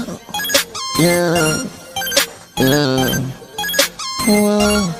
Yeah, yeah, yeah. Whoa.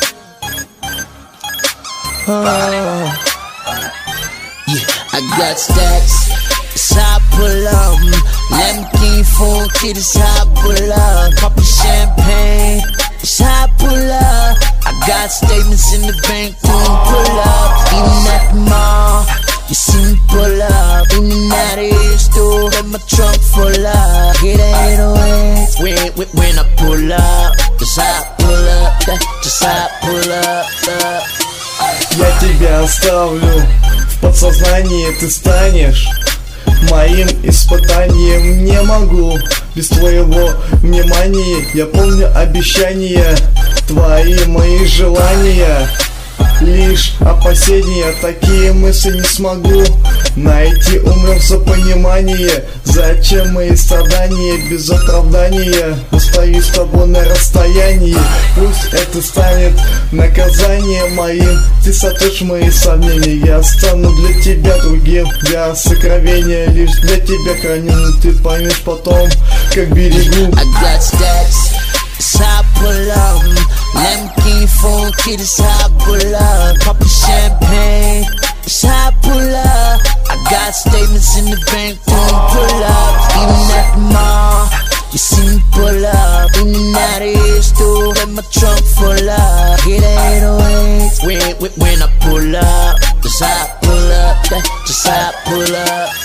Oh. Yeah, I got stacks, it's how I pull up. Lamborghini 4 kid, it's how I pull up. Poppin' champagne, it's how I pull up. I got statements in the bank, doing pull ups. Even at the mall, you see me pull up. In and out of here, store, got my trunk full up. Hit a 808 when I pull up. Just how I pull up, just how I pull up. Я тебя оставлю, в подсознании ты станешь моим испытанием. Не могу без твоего внимания. Я помню обещания, твои мои желания. Лишь опасения, такие мысли не смогу найти умрем за понимание. Зачем мои страдания без оправдания? Остаюсь с тобой на расстоянии. Пусть это станет наказанием моим. Ты сотрешь мои сомнения. Я стану для тебя другим. Я сокровение лишь для тебя храню. Но ты поймешь потом, как берегу. It's how I pull up. Lamborghini 4 kid, it's how I pull up. Poppin' champagne, it's how I pull up. I got statements in the bank, doing pull ups. Even at the mall, you see me pull up. In and out of here, store, got my trunk full up. Hit a 808 when I pull up. Just how I pull up, just how I pull up.